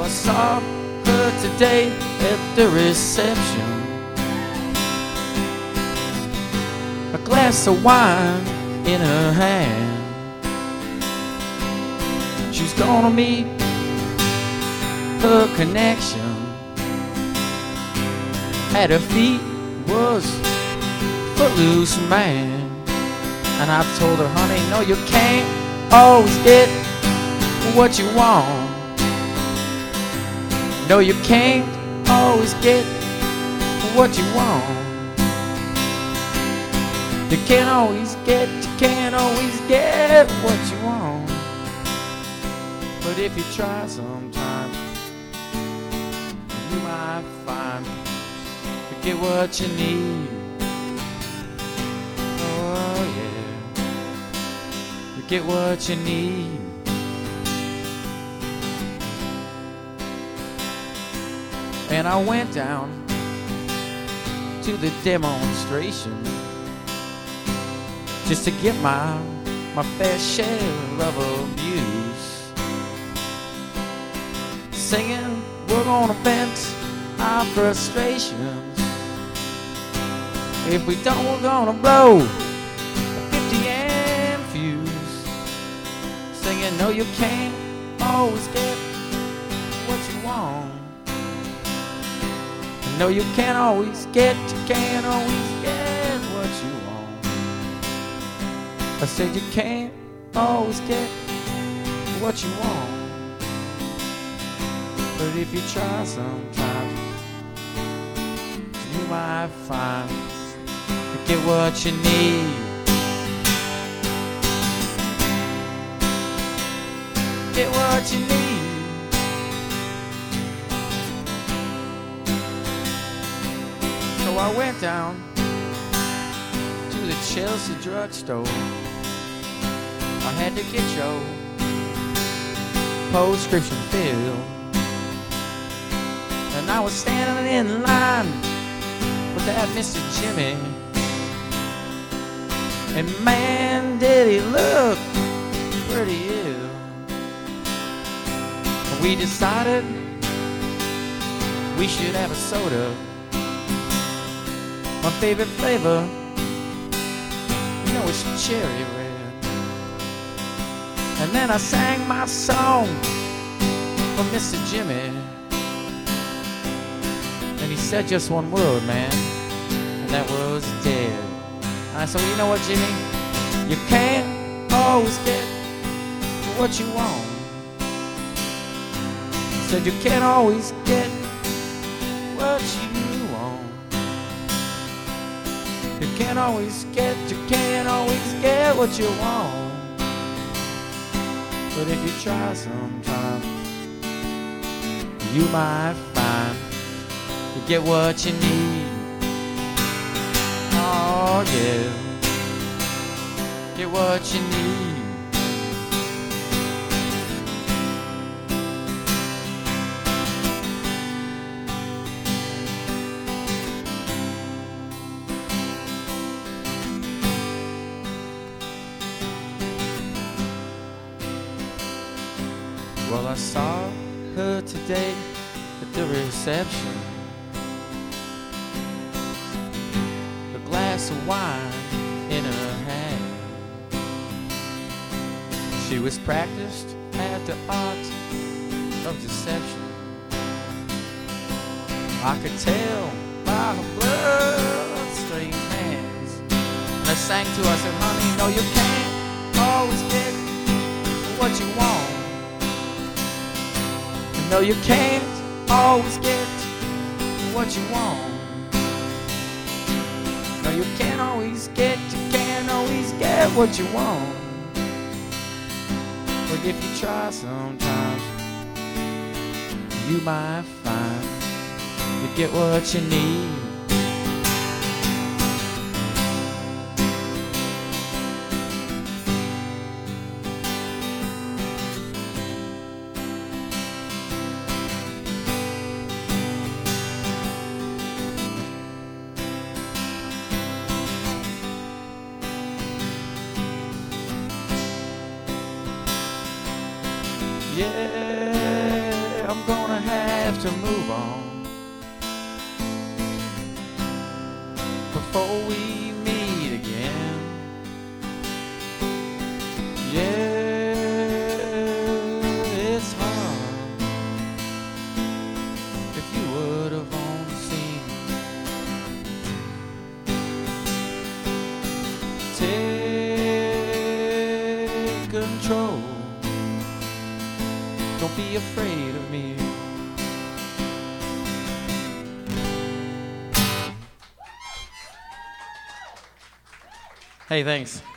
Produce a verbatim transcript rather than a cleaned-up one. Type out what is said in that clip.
I saw her today at the reception. A glass of wine in her hand. She's gonna meet her connection. At her feet was a footloose man. And I told her, honey, no, you can't always get what you want. No, you can't always get what you want. You can't always get, you can't always get what you want. But if you try sometimes, you might find you get what you need. Oh yeah, you get what you need. And I went down to the demonstration just to get my my fair share of abuse. Singing, we're gonna vent our frustrations. If we don't, we're gonna blow a fifty amp fuse. Singing, no, you can't always get what you want. No, you can't always get, you can't always get what you want. I said you can't always get what you want. But if you try sometimes, you might find you get what you need. Get what you need. So I went down to the Chelsea drugstore. I had to get your prescription filled. And I was standing in line with that Mister Jimmy. And man, did he look pretty ill. And we decided we should have a soda. My favorite flavor, you know, it's cherry red. And then I sang my song for Mister Jimmy. And he said just one word, man, and that was dead. And I said, well, you know what, Jimmy? You can't always get what you want. He said you can't always get what you want. You can't always get, you can't always get what you want. But if you try sometime, you might find you get what you need. Oh yeah, get what you need. Well, I saw her today at the reception. A glass of wine in her hand. She was practiced at the art of deception. I could tell by her bloodstained hands. And I sang to her, I said, honey, no, you can't always get what you want. No, you can't always get what you want. No, you can't always get, you can't always get what you want. But if you try sometimes, you might find you get what you need. Yeah, I'm gonna have to move on before we meet again. Yeah, it's hard. If you would have only seen take control. Don't be afraid of me. Hey, thanks.